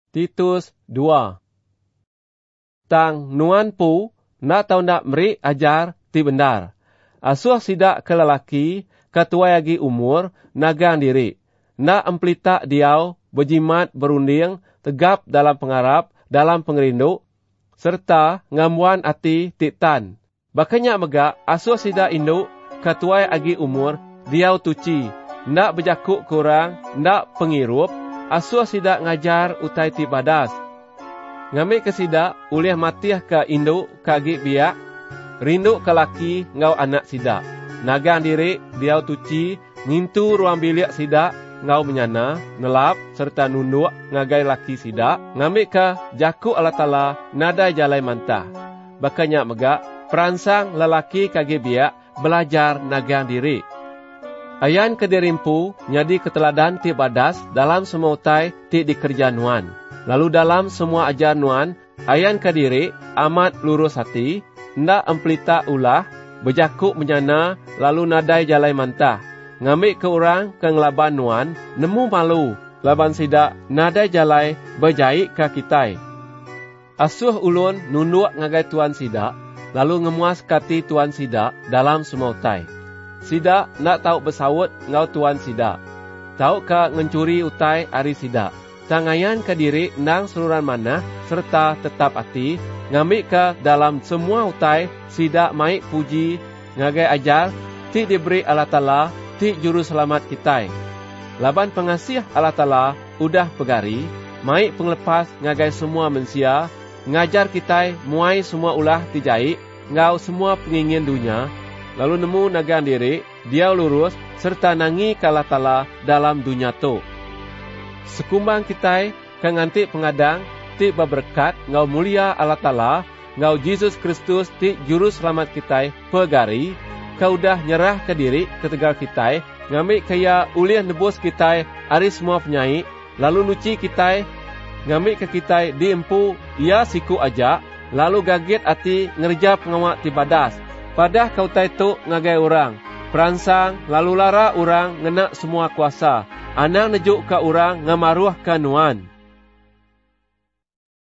Titus 2. Tang nuan pu nak tahu nak meri ajar ti benar. Asuh sidak ke lelaki ketua lagi umur nagang diri. Nak emplita diau berjimat berunding tegap dalam pengarap dalam pengerinduk serta ngamuan ati titan. Bakanya megak asuh sidak induk ketua lagi umur diau tuci. Nak berjakuk kurang, nak pengirup, asuh sidak ngajar utai ti badas. Ngamik ke sidak, ulih matiah ke induk kagi biak, rinduk ke laki ngau anak sidak. Nagang diri, diau tuci, ngintu ruang bilik sidak, ngau menyana, nelap, serta nunduk ngagai laki sidak. Ngamik ke jakuk Allah Ta'ala, nadai jalai mantah. Bakanya megak, peransang lelaki kagi biak, belajar nagang diri. Ayan kedirimpu nyadi keteladan ti badas dalam semua utai ti dikerja nuan. Lalu dalam semua ajar nuan, ayan kediri amat lurus hati, ndak emplita ulah, berjakuk menyana, lalu nadai jalai mantah. Ngamik ke orang ke ngelaban nuan, nemu malu, laban sidak nadai jalai berjahit ke kitai. Asuh ulun nunduk ngagai tuan sidak, lalu ngemuas kati tuan sidak dalam semua utai. Sidak nak tahu bersawut ngau tuan sidak. Tahu ka ngencuri utai ari sidak. Tangayan ke diri nang seluruhan mana serta tetap hati. Ngamik ke dalam semua utai sidak maik puji ngagai ajar ti diberi Allah Ta'ala ti juru selamat kitai. Laban pengasih Allah Ta'ala udah pegari. Maik penglepas ngagai semua manusia. Ngajar kitai muai semua ulah tijai. Ngau semua pengingin dunia. Lalu nemu nagang diri, dia lurus, serta nangi ke Allah Ta'ala dalam dunia tu. Sekumbang kitai, kenganti pengadang, ti berberkat, ngau mulia Allah Ta'ala, ngau Yesus Kristus ti juru selamat kitai, pegari, kau dah nyerah ke diri, ketegal kitai, ngamik kaya ulih nebus kitai, ari semua penyai, lalu nuci kitai, ngamik ke kitai, diempu, ia siku aja, lalu gaget ati ngerja pengawak ti badas. Padah kau taitu ngagai orang, peransang lalu lara orang ngenak semua kuasa, anang nejuk ke orang ngamaruah ke nuan.